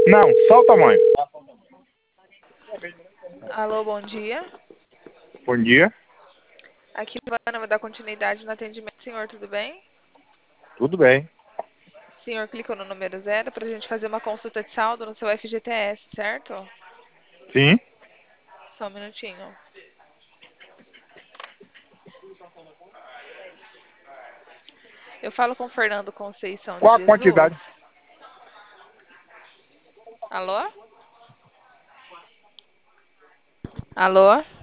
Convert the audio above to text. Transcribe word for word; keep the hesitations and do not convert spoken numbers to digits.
Não, só o tamanho. Alô, bom dia. Bom dia. Aqui é a Ana, vai dar continuidade no atendimento. Senhor, tudo bem? Tudo bem. O senhor clicou no número zero para a gente fazer uma consulta de saldo no seu F G T S, certo? Sim. Só um minutinho. Eu falo com o Fernando Conceição de Qual a Jesus. quantidade? Alô? Alô?